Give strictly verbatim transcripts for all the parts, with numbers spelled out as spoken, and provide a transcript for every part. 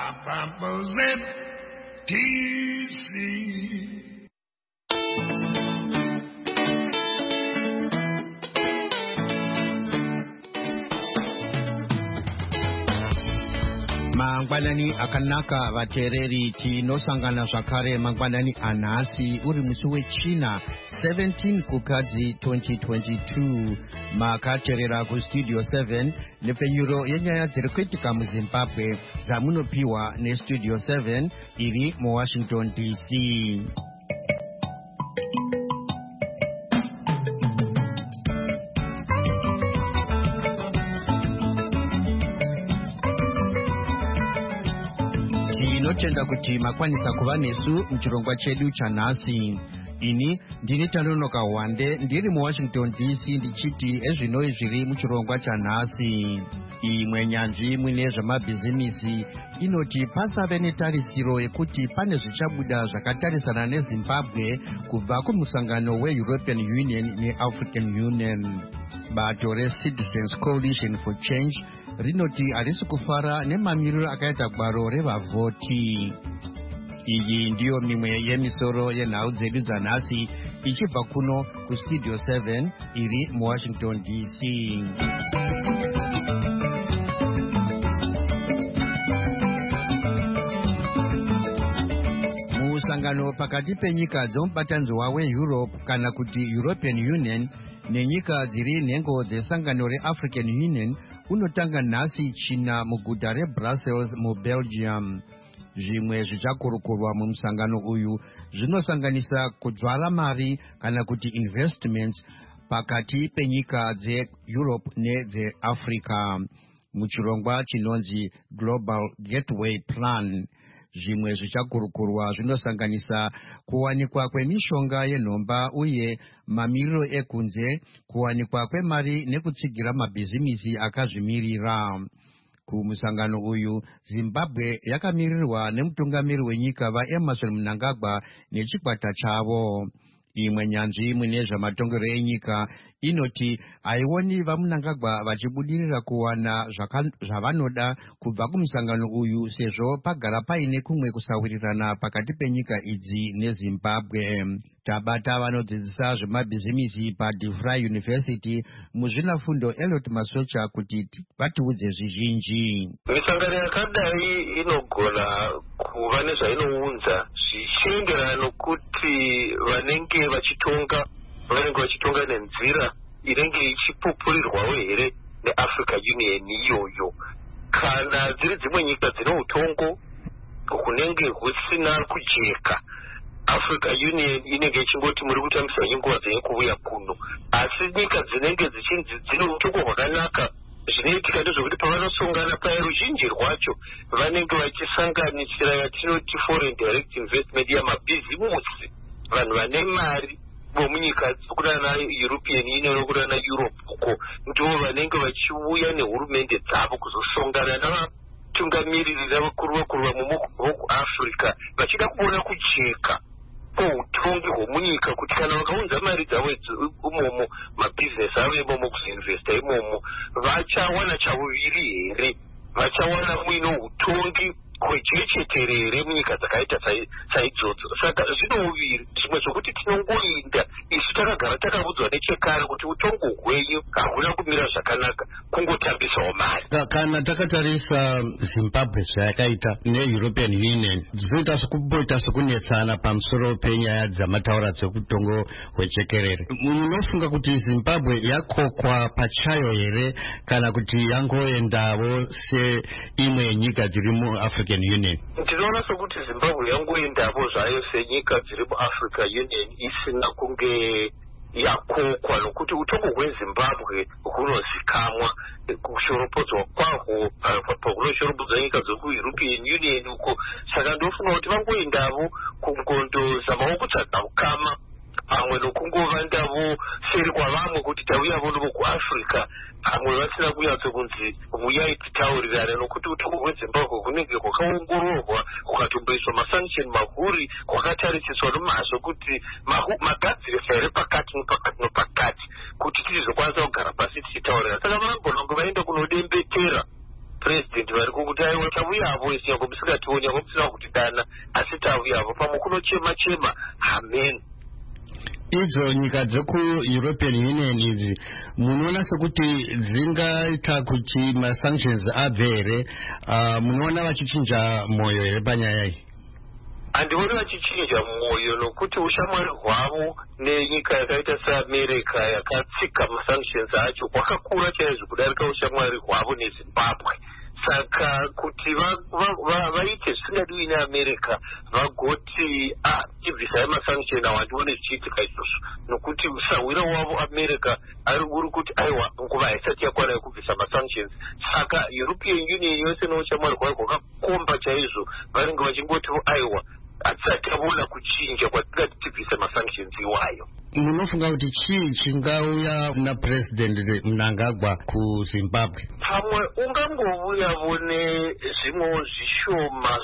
Represent D C. Mangwanani akanaka vatereri tinosangana zvakare mangwanani anhasi uri musi wechina seventeen kukadzi twenty twenty-two makaterera kustudio seven nepfenyuro yenyaya dziri kuitika muzimbabwe dzamunopiwa nestudio seven iri muwashington D C. Tinotenda kuti makwanisa kuva nesu muchirongwa chedu chanhasi. Ini ndini Tanonoka Wande ndiri muWashington D C ndichiti ezvinoi zviri muchirongwa chanhasi. Imwe nyanzvi mwine zvamabhizimisi inoti pasave netarisiro yekuti pane zvichabuda zvakatarisana neZimbabwe kubva kumusangano weEuropean Union neAfrican Union. Bato reCitizens Coalition for Change rinoti harisi kufara nemamiriro akaita gwaro revavhoti. Iyi ndiyo mimwe yemisoro yenhau dzedu dzanhasi ichibva kuno kustudio seven iri muWashington D C. Musangano pakati penyika dzemubatanzwa weEurope kana kuti European Union nenyika dziri nhengo dzesangano reAfrican Union unotanga nhasi china muguta reBrussels muBelgium. Zvimwe zvichakurukurwa mumusangano uyu zvinosanganisa kudzvara mari kana kuti investments pakati penyika dzeEurope nedzeAfrica muchirongwa chinonzi Global Gateway Plan. Zvimwe zvichakurukurwa zvinosanganisa kuwanikwa kwemishonga yenhomba uye mamiriro ekunze, kuwanikwa kwemari nekutsigira mabhizimisi akazvimirira. Kumusangano uyu Zimbabwe yakamirirwa nemutungamiri wenyika vaEmerson Mnangagwa nechikwata chavo. Imwe nyanzvi mune zvamatongero enyika inoti haioni vaMnangagwa vachibudirira kuwana zvavanoda kubva kumusangano uyu sezvo pagara paine kumwe kusawirirana pakati penyika idzi neZimbabwe. Tabata vanodzidzisa zvemabhizimisi paDeVry University muzvinafundo Elliot Masocha kuti vatiudze zvizhinji. Misangano yakadai inogona kuva nezvainounza zvichienderana nokuti vanenge vachitonga vanenge vachitonga nenzira inenge ichipupurirwawo here neAfrican Union iyoyo. Kana dziri dzimwe nyika dzine utongo hunenge husina kujeka, Africa Union inenge ichingoti muri kutambisa nguva dzenye kuuya kuno. Asi nyika dzinenge dzichinzi dzine utongo hwakanaka zvinoitika ndezvekuti pavanosongana paya ruzhinji rwacho vanenge vachisanganisira yatinoti foreign direct investment yamabhizimusi, vanhu vane mari vomunyika dzokudana European Union nokudana Europe uko ndivo vanenge vachiuya nehurumende dzavo kuzosongana navatungamiriri navakuru vakuru vamuAfrica vachida kuona kujeka kweutongi hwomunyika kuti kana vakaunza mari dzavo imomo mabhizinesi avo imomo kuzoinvesta imomo vachawana chavuviri here, vachawana muino utongi kwechecheterere munyika dzakaita saidzodzo. Saka zvinouviri zvimwe zvokuti tinongoinda isu takagara takabudzwa nechekare kuti utongo hwenyu hahuna kumira zvakanaka, kungotambisawo mari. Kana takatarisa Zimbabwe zvayakaita neEuropean Union dzinoita sokumboita sokunetsana pamusoro penyaya dzamataura dzekutongo hwechekerere. Munofunga kuti Zimbabwe yakokwa pachayo here kana kuti yangoendawo seimwe nyika dziri muAfrican Union? Tinoona sokuti Zimbabwe yangoendawo zvayo senyika dziri muAfrican Union isina kunge yakokwa, nokuti utongo hweZimbabwe hunozikamwa kushoropodzwa kwahwo pakunoshoropodzwa nyika dzekuEuropean Union uko. Saka ndofunga kuti vangoendawo kungondozamawo kutsvaga ukama, pamwe nokungovandawo seri kwavamwe kuti tauyavo novo kuAfrica, pamwe vasina kunyatsokunzi uyai titaurirane, nokuti utongo hweZimbabwe hunenge hwakaongororwa hukatomboiswa masanction mahuri, hwakatarisiswa nomazvo kuti magadzirisa here pakati nepakati nepakati kuti tizokwanisa kugara pasi tichitaurirana. Saka vanogona kunge vaenda kunodembetera president vari kukuti aiwa tavuyavo isi yango musingationi yango musina kutidana asi tavuyavo pamwe kunochema chema amen. Idzo nyika dzeku-European Union idzi munoona sekuti dzingaita kuti masanctions abve here, uh, munoona vachichinja mwoyo here panyaya iyi? Handioni vachichinja mwoyo nokuti ushamwari hwavo nenyika yakaita seAmerica yakatsika masanctions acho kwakakura chaizvo kudarika ushamwari hwavo neZimbabwe. Saka kuti vaite zvisingadiwi neAmerica vagoti ah tibvisai masanction awo handione zvichiitika izvozvo nokuti usawira wavo America ari uri kuti aiwa nguva haisati yakwana yekubvisa masanctions. Saka European Union yose neushamwari hwayo hwakakomba chaizvo vanenge vachingoti aiwa hatisati tavona kuchinja kwatingati tibvise masanctions iwayo. Munofunga kuti chii chingauya naPresident Mnangagwa kuZimbabwe? Pamwe ungangovuyavo nezvimwewo zvishoma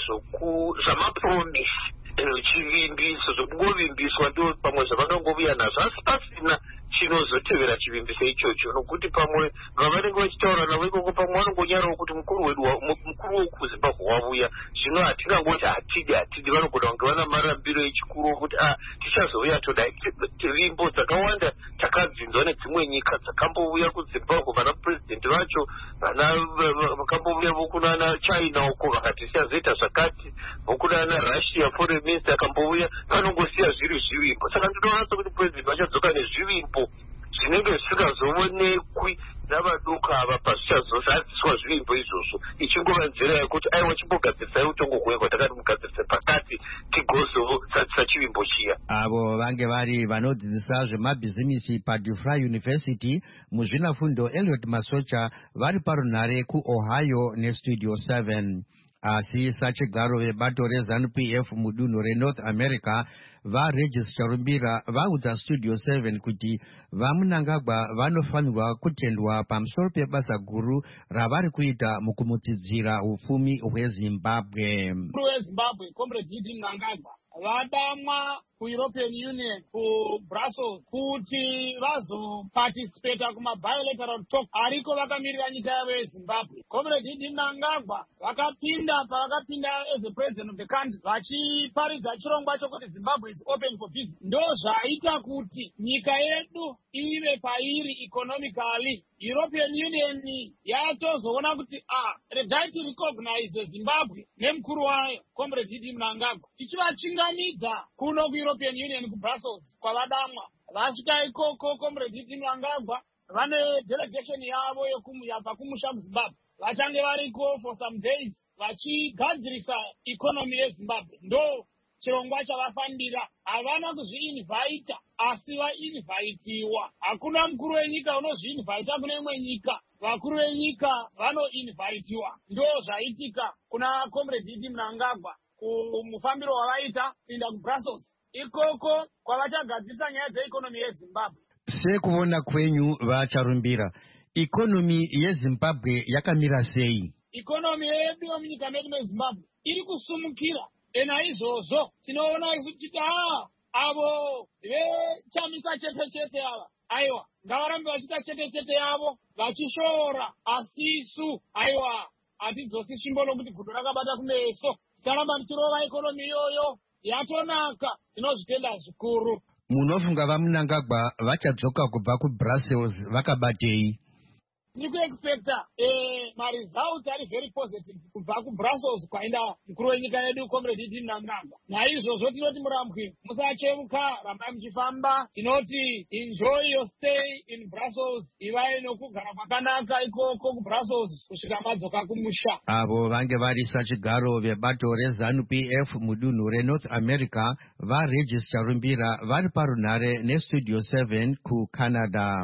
zvamapromisi chivimbiso zvokungovimbiswa ndo pamwe zvavangangovuya nazvo asi pasina chinozotevera chivimbiso ichocho nokuti pamwe vavanenge vachitaura navo ikoko pamwe vanongonyarawo kuti mukuru wedu mukuru wekuzimbabwe wavuya zvino hatingangoti hatidi hatidi vanogona kunge vana marambiro echikuru okuti ah tichazouya toda vimbo dzakawanda takadzinzwa nedzimwe nyika dzakambovuya kuzimbabwe vana purezidendi vacho vana vakambovuya vokunana China uko vakati siyazoita zvakati vokunana Russia foreign minister akambovuya vanongosiya zviri zvivimbo. Saka ndinoona sokuti purezidendi vachadzoka nezvivimbo zvinenge zvisingazoonekwi navaduka ava pazvichazozadziswa zvivimbo izvozvo ichingova nzira yekuti aiwa chimbogadzirisai utongo hwenyu kwatakati mugadzirise pakati tigozozadzisa chivimbo chiya. Avo vange vari vanodzidzisa zvemabhizimisi paDufresne University muzvinafundo Elliot Masocha vari parunhare kuOhio neStudio seven. Asi sachigaro vebato reZANU-P F mudunhu reNorth America vaRegis Charumbira vaudza Studio seven kuti vaMnangagwa vanofanirwa kutendwa pamusoro pebasa guru ravari kuita mukumutsidzira upfumi hweZimbabwe. Mukuru weZimbabwe Comrade Eugene Mnangagwa vadamwa kuEuropean Union kuBrussels kuti vazoparticipata kumabilateral talk ariko vakamirira nyika yavo yeZimbabwe. Comrade Eugene Mnangagwa vakapinda pavakapinda as a president of the country vachiparidza chirongwa chokuti Zimbabwe is open for business. Ndo zvaita kuti nyika yedu ive pairi economically. European Union yatozoona kuti ah regai recognize Zimbabwe nemukuru wayo Comrade Eugene Mnangagwa tichivachingamidza kuno kuEuropean Union kuBrussels kwavadamwa vasvika ikoko. Comrade Eugene Mnangagwa vane delegation yavo yabva kumusha muZimbabwe vachange variko for some days vachigadzirisa economy yeZimbabwe. Ndo chirongwa chavafandira havana kuzviinvita asi vainvitiwa. Hakuna mukuru wenyika unozviinvita kune imwe nyika, vakuru venyika vanoinvitiwa. Ndo zvaitika kuna Comrade Eugene Mnangagwa kumufambiro wavaita kuenda kuBrussels ikoko kwavachagadzirisa nyaya dzeikonomi yeZimbabwe. Sekuona kwenyu vaCharumbira, ikonomi yeZimbabwe yakamira sei? Ikonomi yedu yomunyika medu meZimbabwe iri kusumukira. Ena izvozvo tinoona kuti ah avo vechamisa chete chete ava aiwa ngavarambe vachita chete chete yavo vachishora asisu aiwa hatidzosi svimbo lokuti gudo rakabata kumeso ticharamba tichirova ikonomi iyoyo yatonaka. Tinozvitenda zvikuru. Munofunga vaMnangagwa vachadzoka kubva kuBrussels vakabatei? Tiri kuexpecta eh maresults ari very positive kubva kuBrussels kwaenda mukuru wenyika yedu Comrade Eugene Mnangagwa. Naizvozvo tinoti murambwi musachemuka, rambai muchifamba. Tinoti enjoy your stay in Brussels, ivai nokugara kwakanaka ikoko kuBrussels kusvika madzoka kumusha. Avo vange vari sachigaro vebato reZANU-P F mudunhu reNorth America vaRegis Charumbira vari parunhare neStudio seven kuCanada.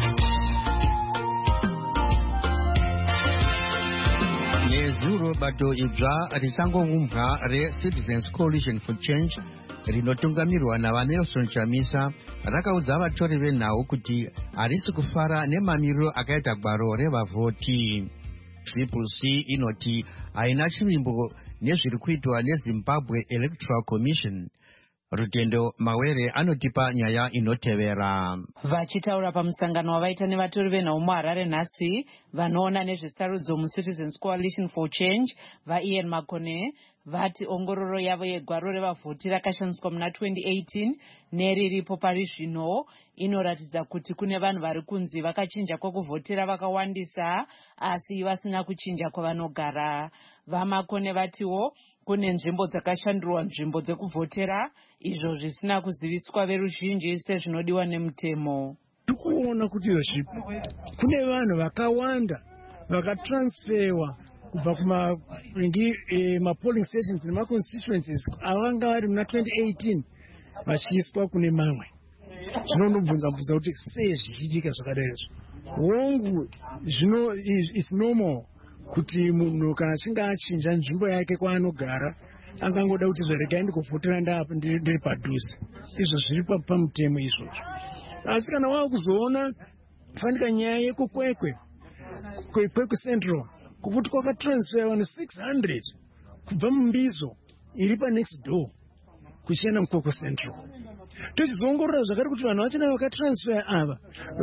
Nezuro bato idzva richangoumba reCitizens Coalition for Change rinotungamirwa naVaNelson Chamisa rakaudza vatori venhau kuti harisi kufara nemamiriro akaita gwaro revavhoti. Triple C inoti haina chivimbo nezviri kuitwa neZimbabwe Electoral Commission. Rutendo Mawere anotipa nyaya inotevera. Vachitaura pamusangano wavaita nevatori venhau muHarare nhasi vanoona nezvesarudzo muCitizens Coalition for Change vaIan Makone vati ongororo yavo yegwaro revavhoti rakashandiswa muna twenty eighteen neriripo pari zvino inoratidza kuti kune vanhu vari kunzi vakachinja kwekuvhotera vakawandisa asi vasina kuchinja kwavanogara. VaMakone vatiwo kune nzvimbo dzakashandurwa nzvimbo dzekuvhotera izvo zvisina kuziviswa veruzhinji sezvinodiwa nemutemo. Tikuona kuti kune vanhu vakawanda vakatransferwa kubva kuma e, ma polling stations nema constituencies avanga vari muna twenty eighteen vachiiswa kune mamwe. Zvinondobvunza bvunza kuti sei zvichiitika zvakadai. Hongu zvino is normal kuti munhu kana achinge achinja nzvimbo yake kwaanogara angangoda kuti zveregai ndikuvhotera ndapa ndiri padhuze. Izvo zviri pamutemo izvozvo. Asi kana wakuzoona fanika nyaya yekukwekwe kwekwe central kuti kwakatransfer vanhu six hundred kubva mumbizo iri panext door kuchienda mukwekwe central. Tochizoongorora zvakare kuti vanhu vachona vakatransfer ava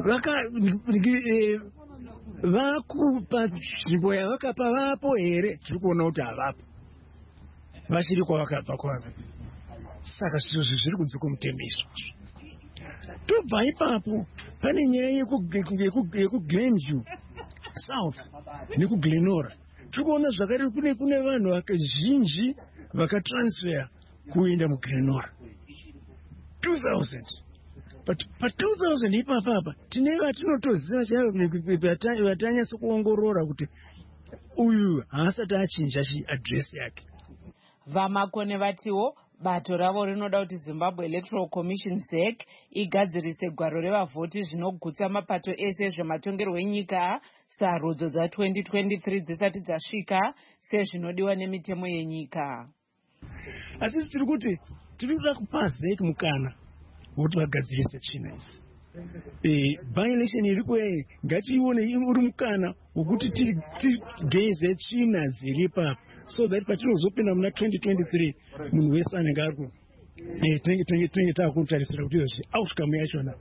vakupa nzvimbo yavakapa vapo here. Tiri kuona kuti havapo, vachiri kwavakabva kwavo. Saka zviro zviri kunze kwomutemo izvozvo. Tobva ipapo pane nyaya yekuGlenview South nekuGlenora. Tiri kuona zvakare kune kune vanhu vakazhinji vakatransfer kuenda muGlenora two thousand. But pa two thousand ipapapa tine vatinotoziva chaivo vatanyatsa kuongorora kuti uyu haasati achinja address yake. VaMakone vatiwo bato ravo rinoda kuti Zimbabwe Electoral Commission Z E C igadzirise gwaro revavhoti zvinogutsa mapato ese zvematongerwo enyika sarudzo dza twenty twenty-three dzisati dzasvika sezvinodiwa nemitemo yenyika. Asi tiri kuti tiri kuda kupa Z E C mukana kuti vagadzirise tsvina idzi. E, by-election iri kuye ngatiione uri mukana wokuti tigeze tsvina dziri papo so that patinozopinda muna twenty twenty-three munhu wese anenge ari tinenge taakutarisira kuti izvozvi outcome yachona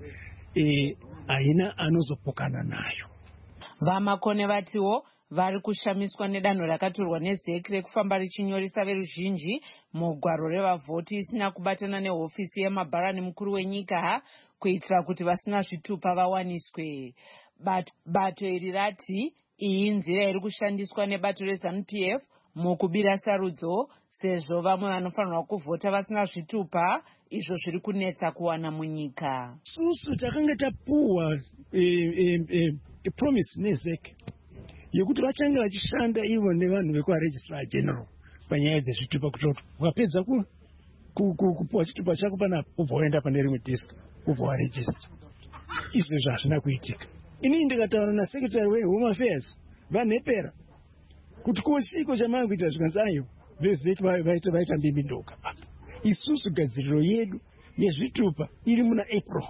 haina anozopokana nayo. VaMakone vatiwo vari kushamiswa nedanho rakatorwa neZ E C rekufamba richinyoresa veruzhinji mugwaro revavhoti isina kubatana nehofisi yemabharani mukuru wenyika kuitira kuti vasina zvitupa vawaniswe. Bato, bato iri rati iyi nzira iri kushandiswa nebato reZANU P F mukubira sarudzo sezvo vamwe vanofanirwa kuvhota vasina zvitupa izvo zviri kunetsa kuwana munyika. Susu takanga tapuwa e, e, e, e promise neZ E C yekuti vachange vachishanda ivo nevanhu vekuvaregistrar general panyaya dzezvitupa kuti ukapedza kupuwa chitupa chako panapo ubva waenda pane rimwe desk ubva waregister. Izvezvo hazvina kuitika. Inini ndikataura nasekretary weHome Affairs vanhepera kuti kochiko chamanga kuita zvikanzi ayo veZ E C vaita mbimbi-ndoga. Isusu gadziriro yedu yezvitupa iri muna April.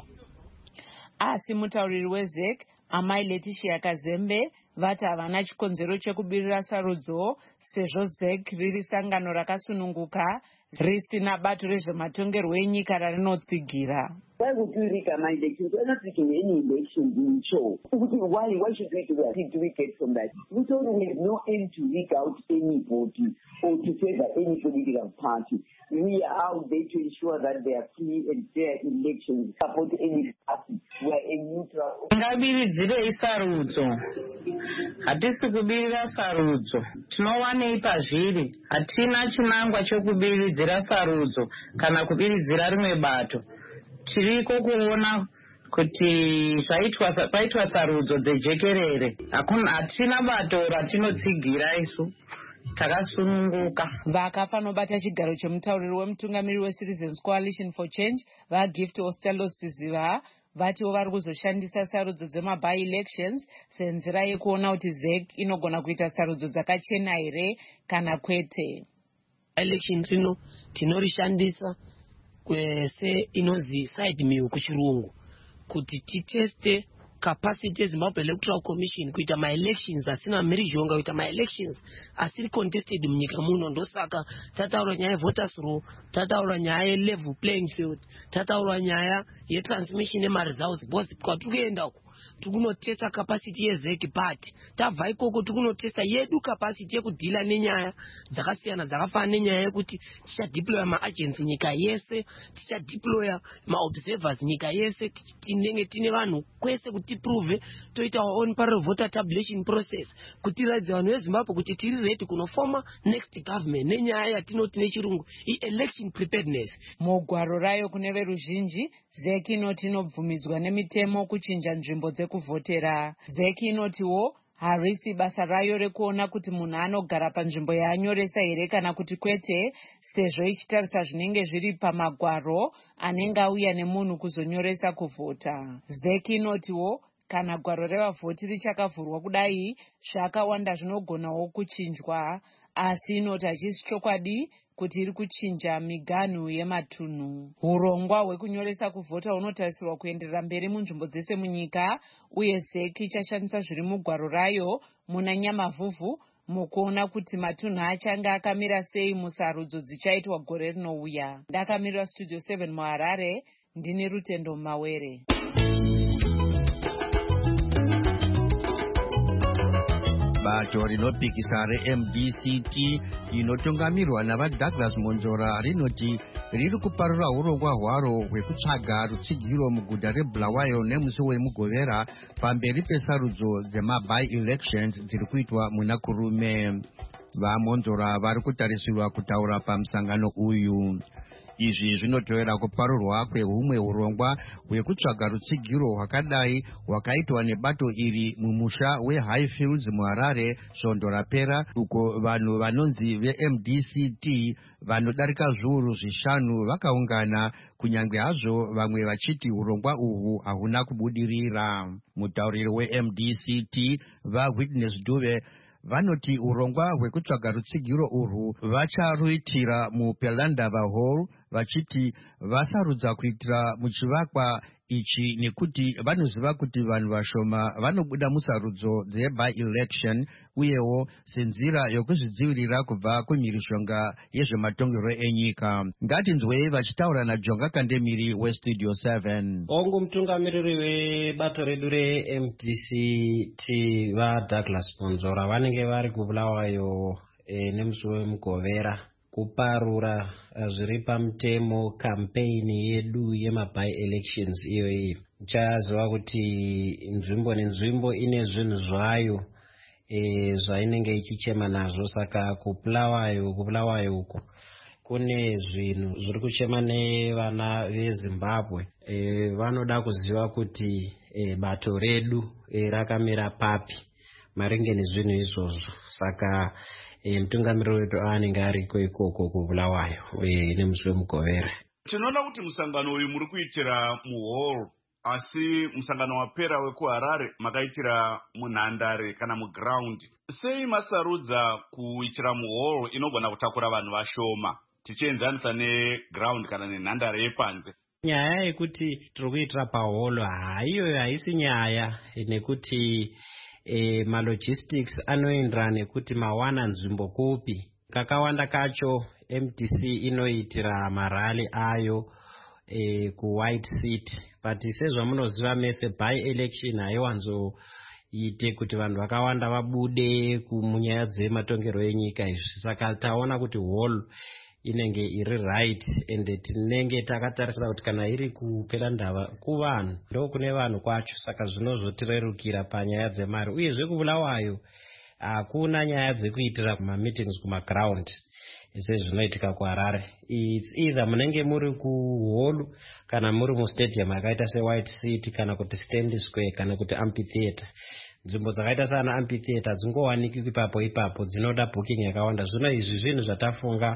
Asi mutauriri weZ E C Amai Letitia Kazembe vati havana chikonzero chekubirira sarudzo sezvo Z E C riri sangano rakasununguka risina bato rezvematongerwo enyika rarinotsigira. Why would we rig our elections? We're not rigging any elections in show. Why, why should we do that? Did we get from that? We told them we have no aim to rig out any vote or to favor any political party. We are out there to ensure that they are free and fair elections, support any party. We are a neutral. Ngabiridzire sarudzo. Hatisi kubirira sarudzo. Tinowanei pazviri. Hatina chinangwa chokubiridzira sarudzo kana kubiridzira rimwe bato. Tiriko kuona kuti zvaitwa paitwa sarudzo dzejekerere. Hakuna hatina bato ratinotsigira isu. Takasununguka. Vakafanobata chigaro chemutauriri wemutungamiri weCitizens Coalition for Change vaGift Ostelo Siziva vatiwo vari kuzoshandisa sarudzo dzema-by-elections senzira yekuona kuti Z E C inogona kuita sarudzo dzakachena here kana kwete. Election rino tinorishandisa kwese inozi side meal kuchirungu kuti titeste capacity yezimbabwe electoral commission kuita maelections asina mhirizhonga kuita maelections asiri contested munyika muno. Ndosaka tataura nyaya yevoters row, tataura nyaya yelevel playing field, tataura nyaya yetransmission yemaresults because kwatiri kuenda uku tikunotesta capacity yezeki party. Tabva ikoko tikunotesta yedu capacity yekudhila nenyaya dzakasiyana dzakafanana nenyaya yekuti tichadeploya maagency nyika yese, tichadeploya maobservers nyika yese, tinenge tine vanhu kwese kuti tiprove toita our own parallel voter tabulation process kuti tiradze vanhu vezimbabwe kuti tiri ready kunofoma next government nenyaya yatinoti nechirungu i-election preparedness. Mugwaro rayo kune veruzhinji, zeki inoti inobvumidzwa nemitemo kuchinja nzvimbo dzekuvhotera. Zeki inotiwo harisi basa rayo rekuona kuti munhu anogara panzvimbo yaanyoresa here kana kuti kwete, sezvo ichitarisa zvinenge zviri pamagwaro anenge auya nemunhu kuzonyoresa kuvhota. Zeki inotiwo kana gwaro revavhoti richakavhurwa kudai, zvakawanda zvinogonawo kuchinjwa, asi inoti hachisi chokwadi kuti iri kuchinja miganhu yematunhu. Urongwa hwekunyoresa kuvhota hunotarisirwa kuenderera mberi munzvimbo dzese munyika, uye zeki ichashandisa zviri mugwaro rayo muna Nyamavhuvhu mukuona kuti matunhu achanga akamira sei musarudzo dzichaitwa gore rinouya. Ndakamirira Studio seven muHarare, ndini Rutendo Mawere. Bato rinopikisa re-M D C T inotungamirwa navaDouglas Monzora rinoti riri kuparura urongwa hwaro hwekutsvaga rutsigiro muguta reBulawayo nemusi wemugovera pamberi pesarudzo dzema-by-elections dziri kuitwa muna kurume. VaMonzora vari kutarisirwa kutaura pamusangano uyu. Izvi zvinotevera kuparurwa kwehumwe urongwa hwekutsvaga rutsigiro hwakadai hwakaitwa nebato iri mumusha weHighfields muHarare svondo rapera, uko vanhu vanonzi ve-M D C T vanodarika zviuru zvishanu vakaungana, kunyange hazvo vamwe vachiti urongwa uhwu hahuna kubudirira. Mutauriri we-M D C T vaWitness Dube vanoti urongwa hwekutsvaga rutsigiro urwu vacharuitira muPelandava Hall, vachiti vasarudza kuitira muchivakwa ichi nekuti vanoziva kuti vanhu vashoma vanobuda musarudzo dze-by-election uyewo senzira yokuzvidzivirira kubva kumhirishonga yezvematongero enyika. Ngatinzwei vachitaura naJonga Kandemiri weStudio seven. Ongu mutungamiriri webato redu re-M D C T vaDouglas Monzora vanenge vari kuBulawayo e, nemusi wemugovera kuparura zviri pamutemo kampeni yedu yema-by-elections iyoyi. Muchaziva kuti nzvimbo nenzvimbo ine zvinhu zvayo e, zvainenge ichichema nazvo, saka kuBulawayo kuBulawayo uko kune zvinhu zviri kuchema nevana veZimbabwe. E, vanoda kuziva kuti e, bato redu e, rakamira papi maringe nezvinhu izvozvo, saka E, mutungamiriri wedu anenge ariko ikoko kuBulawayo e, nemusi wemugovera. Tinoona kuti musangano uyu muri kuitira muhall, asi musangano wapera wekuHarare makaitira munhandare kana muground. Sei masarudza kuitira muhall inogona kutakura vanhu vashoma tichienzanisa neground kana nenhandare yepanze? Nyaya yekuti tiri kuitira pahall haiyo haisi nyaya nekuti E, malogistics anoenderana nekuti mawana nzvimbo kupi. Kakawanda kacho M D C inoitira marali ayo e, kuWhite City, but sezvamunoziva mese by-election haiwanzoite kuti vanhu vakawanda vabude munyaya dzematongero enyika izvi, saka taona kuti hall inenge iri right, ende tinenge takatarisira kuti kana iri kuPelandava kuvanhu ndo kune vanhu kwacho, saka zvinozotirerukira panyaya dzemari. Uyezve kuBulawayo hakuna nyaya dzekuitira kuma-meetings kuma-ground sezvinoitika kuHarare. It's either munenge muri kuhall kana muri mustadium yakaita seWhite City kana kuti Stanley Square kana kuti amphitheatre. Nzvimbo dzakaita sana amphitheatre dzingowanikwi ipapo ipapo, dzinoda booking yakawanda. Zvino izvi zvinhu zvatafunga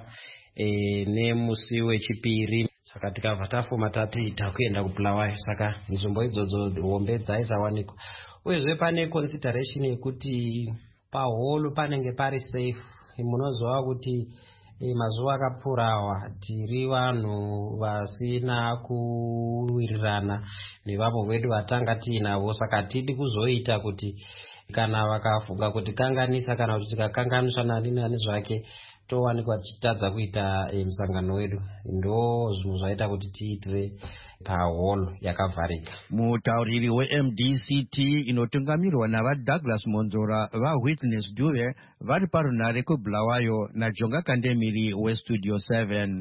e, nemusi wechipiri, saka tikabva tafuma tatiita kuenda kuBulawayo, saka nzvimbo idzodzo hombe dzaisawanikwa. Uyezve pane consideration yekuti pahall panenge pari safe. Munoziva kuti e, mazuva akapfuurawa tiri vanhu vasina kuwirirana nevamwe vedu vatanga tiinavo, saka tidi kuzoita kuti kana vakafunga kuti kanganisa kana kuti tikakanganiswa nani nani zvake towanikwa tichitadza kuita e, musangano wedu. Ndo zvinhu zvaita kuti tiitire pahall yakavharika. Mutauriri we-M D C T inotungamirwa navaDouglas Monzora vaWitness Duve vari parunhare kuBulawayo naJonga Kandemiri weStudio seven.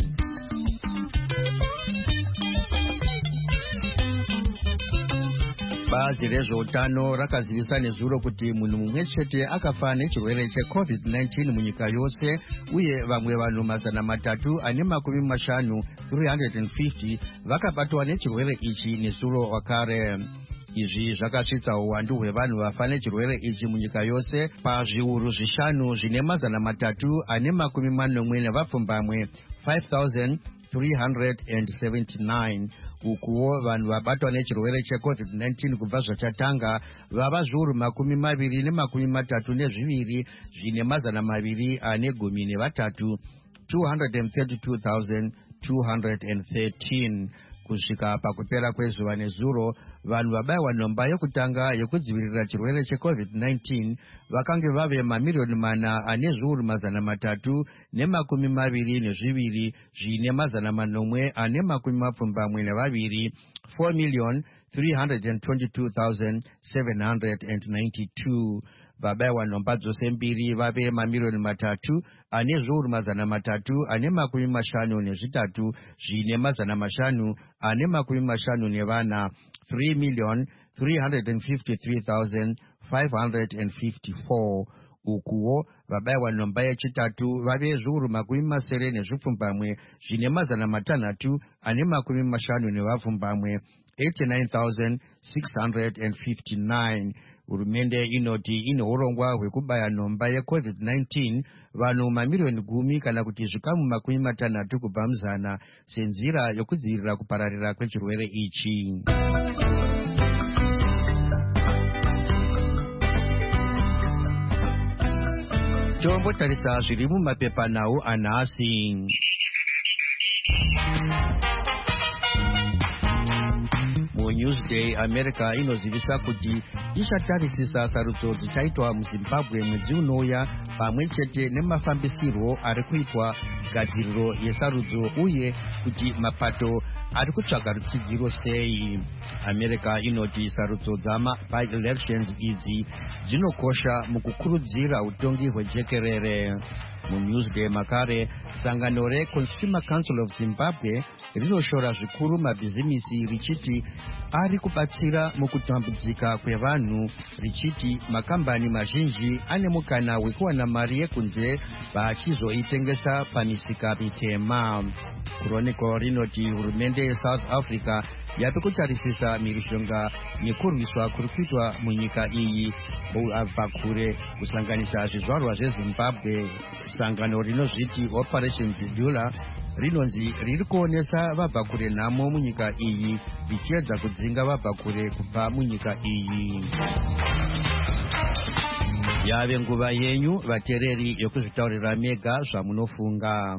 Bazi rezveutano rakazivisa nezuro kuti munhu mumwe chete akafa nechirwere checovid nineteen munyika yose, uye vamwe vanhu mazana matatu ane makumi mashanu three hundred fifty vakabatwa nechirwere ichi nezuro wakare. Izvi zvakasvitsa uwandu hwevanhu vafa nechirwere ichi munyika yose pazviuru zvishanu zvine mazana matatu ane makumi manomwe nevapfumbamwe five thousand three hundred seventy-nine. Ukuwo vanhu vabatwa nechirwere checovid nineteen kubva zvachatanga vava zviuru makumi maviri nemakumi matatu nezviviri zvine mazana maviri ane gumi nevatatu two hundred thirty-two thousand two hundred thirteen. Kusvika pakupera kwezuva nezuro, vanhu vabayiwa nhomba yokutanga yokudzivirira chirwere checovid nineteen vakange vave mamiliyoni mana ane zviuru mazana matatu nemakumi maviri nezviviri zvine mazana manomwe ane makumi mapfumbamwe nevaviri four million three hundred twenty-two thousand seven hundred ninety-two. Vabayiwa nhomba dzose mbiri vave mamiliyoni matatu ane zviuru mazana matatu ane makumi mashanu nezvitatu zvine mazana mashanu ane makumi mashanu nevana three million three hundred fifty-three thousand five hundred fifty-four. Ukuwo vabayiwa nhomba yechitatu vave zviuru makumi masere nezvipfumbamwe zvine mazana matanhatu ane makumi mashanu nevapfumbamwe eighty-nine thousand six hundred fifty-nine. Hurumende inoti ine urongwa hwekubaya nhomba yecovid nineteen vanhu mamiliyoni gumi kana kuti zvikamu makumi matanhatu kubva muzana senzira yokudzivirira kupararira kwechirwere ichi. Tombotarisa zviri mumapepanhau anhasi. Newsday America inozivisa kuti ichatarisisa sarudzo dzichaitwa muZimbabwe mwedzi unouya pamwe chete nemafambisirwo ari kuitwa gadziriro yesarudzo uye kuti mapato ari kutsvaga rutsigiro sei. America inoti sarudzo dzama-by-elections idzi dzinokosha mukukurudzira utongi hwejekerere. MuNewsday makare, sangano reConsumer Council of Zimbabwe rinoshora zvikuru mabhizimisi richiti ari kubatsira mukutambudzika kwevanhu, richiti makambani mazhinji ane mukana wekuwana mari yekunze vachizoitengesa pamisika mitema. Chronicle rinoti hurumende yeSouth Africa yapi kutarisisa mhirizhonga nekurwiswa kuri kuitwa munyika iyi kubva kure kusanganisa zvizvarwa zveZimbabwe. Sangano rinozviti Operation Dudula rinonzi riri kuonesa vabva kure nhamo munyika iyi richiedza kudzinga vabva kure kubva munyika iyi. Yave nguva yenyu vateereri yokuzvitaurira mega zvamunofunga.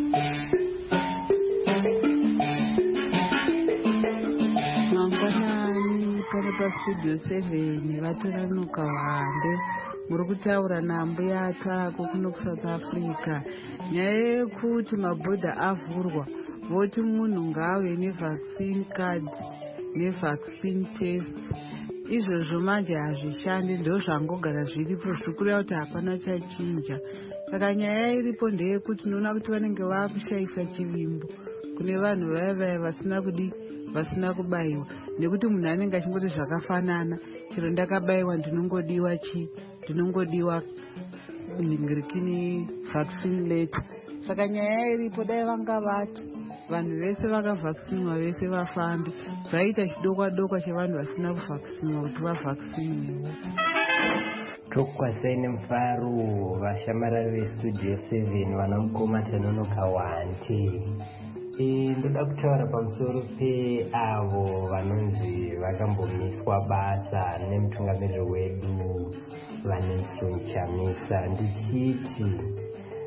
Studio seven vatiranuka wande muri kutaura nambuya tako kuno kuSouth Africa. Nyaya yekuti mabhodha avhurwa voti munhu ngauye nevaccine card nevaccine test, izvozvo manje hazvishandi, ndo zvangogara zviripo zvikureva kuti hapana chachinja. Saka nyaya iripo ndeyekuti unoona kuti vanenge vakushayisa chivimbo kune vanhu vaya vaya vasina kudi vasina kubayiwa, nekuti munhu anenge achingoti zvakafanana, chero ndakabayiwa ndinongodiwa chi ndinongodiwa ngirikini vaccine letter. Saka nyaya iripo dai vanga vati vanhu vese vakavhaksinwa vese vafambe, zvaita chidokwa dokwa chevanhu vasina kuvhaksinwa kuti vavhaksinwewo. Tokwasai nemufaro vashamarari veStudio seven vanamukoma Tanonoka Wante. Ndoda kutaura pamusoro peavo vanonzi vakambomiswa basa nemutungamiriri wedu Vanelson Chamisa, ndichiti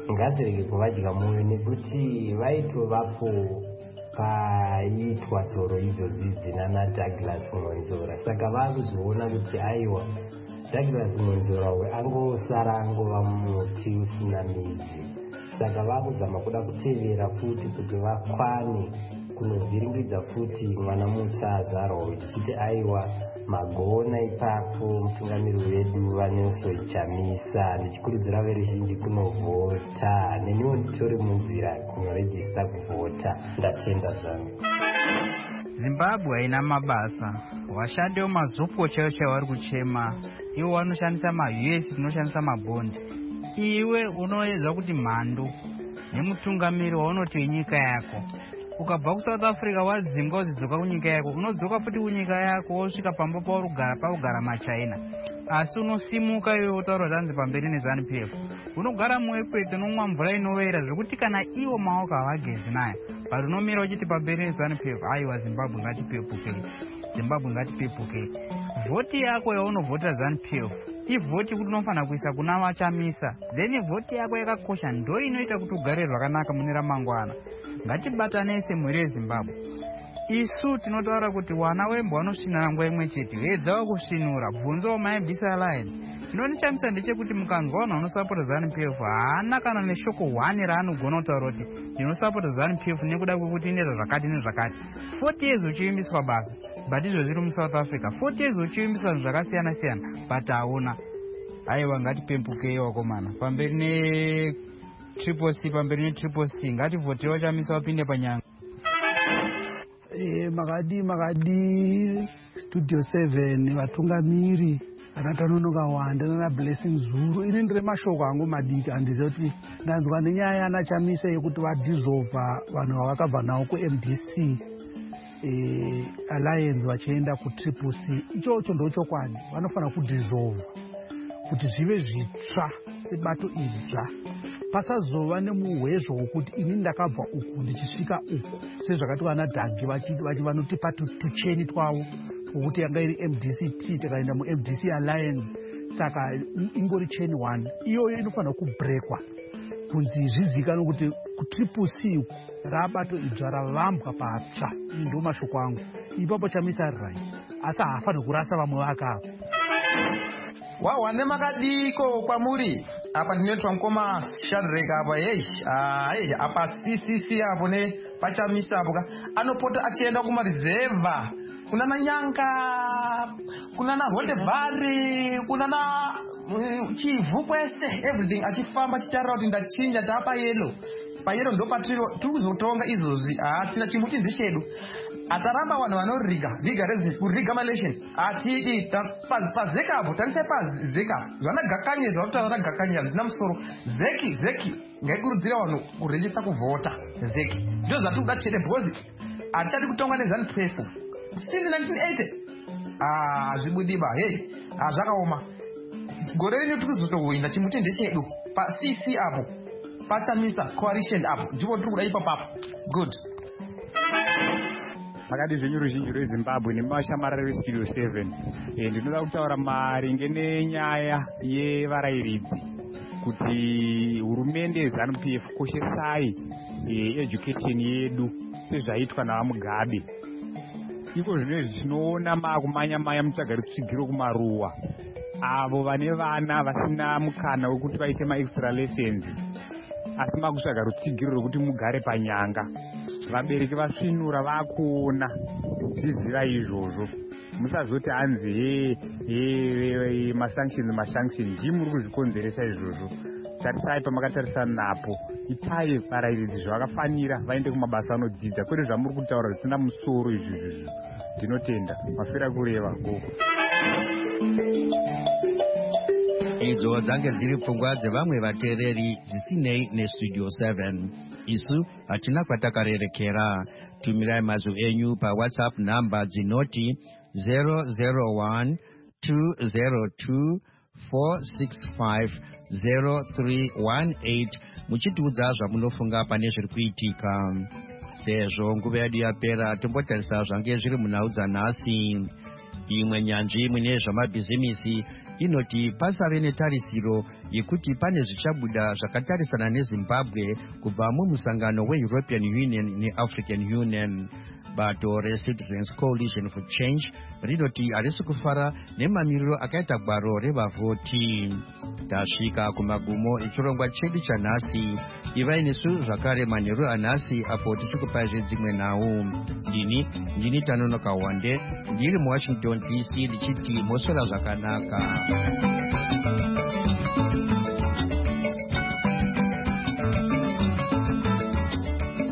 ngazvirege kuvadya mwoyo, nekuti vaitovapo paitwa tsoro idzodzi dzinana Douglas Monzora. Saka vaakuzviona kuti aiwa Douglas Monzora we angosara angova muti usina midzi. Saka vaakuzama kuda kutevera futi kuti vakwane kunovhiringidza futi mwana mutsva azvarwa, tichiti aiwa magona ipapo mutungamiri wedu vaNelson Chamisa. Ndichikurudzira veruzhinji kunovhota, neniwo nditori munzira kunorejista kuvhota. Ndatenda zvangu. Zimbabwe haina mabasa, vashandi vemazupo chaivo chaivo vari kuchema. Ivo vanoshandisa ma-U S, tinoshandisa mabhondi. Iwe unoedza kuti mhando nemutungamiri waunoti wenyika yako, ukabva kuSouth Africa wadzimba uzidzoka kunyika yako, unodzoka futi kunyika yako wosvika pamba paurugara paugara maChina, asi unosimuka iwe wotaura kuti hanzi pamberi neZANU P F. Unogara muekwete unomwa mvura inovera zvekuti kana iwo maoko havagezi nayo, but unomira uchiti pamberi neZANU P F. Aiwa, Zimbabwe ngatipepuke, Zimbabwe ngatipepuke. Vhoti yako yaunovhota ZANU P F ivhoti kuti unofanira kuisa kuna vachamisa, then vhoti yako yakakosha, ndo inoita kuti ugare zvakanaka mune ramangwana. Ngatibatanei semhuri yeZimbabwe. Isu tinotaura kuti wana wembo wanosvinura nguva imwe chete, wedzawo kusvinura bvunzo maM D C Alliance. Chinondichamisa ndechekuti mukanzwa vanhu vanosapota ZANU P F haana kana neshoko hwani raanogona kutaura kuti ndinosapota ZANU P F nekuda kwekuti inoita zvakati nezvakati. forty years uchiimbiswa basa, but izvo zviri muSouth Africa. forty years uchiimbiswa zvinhu zvakasiyana siyana, but hauna. Aiwa, ngatipempukei wakomana. Pamberi ne Triple C, pamberi ne Triple C, ngativhote wachamisa wapinde panyanga. Eh, makadi makadi Studio seven vatungamiri akatanonoka wanda nana Blessing Zulu. Ini ndire mashoko angu madiki andiziva kuti ndanzwa nenyaya anachamisa yekuti vadissolva vanhu vavakabva navo kuM D C eh, Alliance vachienda kuTriple C. Ichocho ndochokwadi, vanofanira kudissolva kuti zvive zvitsva sebato idzva, pasazova nemuhwezvo wokuti ini ndakabva uku ndichisvika uku, sezvakati vana Dhagi vachi vanotipa tucheni twavo wokuti yanga iri M D C T takaenda muM D C Alliance, saka ingori cheni one. Iyoyo inofanira kubrekwa kunzi zvizivikanwe kuti kuTriple C uku rabato idzva ravambwa patsva. Ini ndo mashoko angu. Ipapo Chamisa rai, asi haafanira kurasa vamwe vakavo. Wawane makadiko kwamuri apa ndinetwa mukoma Shadrack apa yesh ah apa C C C apo ne pachamisa apo anopota achienda kumarizeva kuna na Nyanga, kuna na Hodebari, kuna na Chivu kwese, everything achifamba chitarira kuti ndachinja tapa yelo payero ndo patiri kuzotonga izvozvi. Hatina chimutinzi chedu ataramba vanhu vanoriga riga rezi kuriga malation atidi pazekapo tanise pazekapo vanagakanye zvakuti vanagakanye hazina musoro. Zeki zeki ngaikurudzira vanhu kurejista kuvhota. Zeki ndo zvatikuda chete because hatichadi kutonga neZANU P F since nineteen eighty. Ah, zvibudiba hey, zvakaoma. Gore rino tikuzotohwina chimutende chedu pa C C apo pachamisa coalition apo ndipo tiri kuda ipapapo. Good. Makadi zvenyu ruzhinji rweZimbabwe nemashamarari veStudio seven. E, ndinoda kutaura maringe nenyaya yevarayiridzi kuti hurumende yeZANU P F koshesai e, education yedu sezvaitwa navaMugabe. Iko zvinezvi tinoona maakumanya-manya mutsvagari tsvigiro kumaruwa avo vane vana vasina mukana wekuti vaite maextra lessons, asi makusvaga rutsigiro rwekuti mugare panyanga. Vabereki vasvinura vakuona, zviziva izvozvo. Musazoti hanzi he he masanctions masanctions ndimi muri kuzvikonzeresa izvozvo. Tarisai pamakatarisana napo, ipai varayiridzi zvavakafanira vaende kumabasa anodzidza, kwete zvamuri kutaura zvisina musoro izvizvi. Ndinotenda mafira kureva ngoko. Idzo dzange dziri pfungwa dzevamwe vateereri dzisinei neStudio seven. Isu hatina kwatakarerekera. Tumirai mazwi enyu paWhatsApp namba dzinoti zero zero one two zero two four six five zero three one eight muchitiudza zvamunofunga pane zviri kuitika. Sezvo nguva yedu yapera, tombotarisa zvange zviri munhau dzanhasi. imwe nyanzvi imwe nezvamabhizimisi inoti pasave netarisiro yekuti pane zvichabuda zvakatarisana nezimbabwe kubva mumusangano weEuropean Union neAfrican Union. Bato reCitizens Coalition for Change rinoti harisi kufara nemamiriro akaita gwaro revavhoti. Tasvika kumagumo echirongwa chedu chanhasi. Ivai nesu zvakare manheru anhasi apo tichikupai dzimwe nhau. Ini ndini Tanonoka Wande ndiri muWashington D C ndichiti moswera zvakanaka.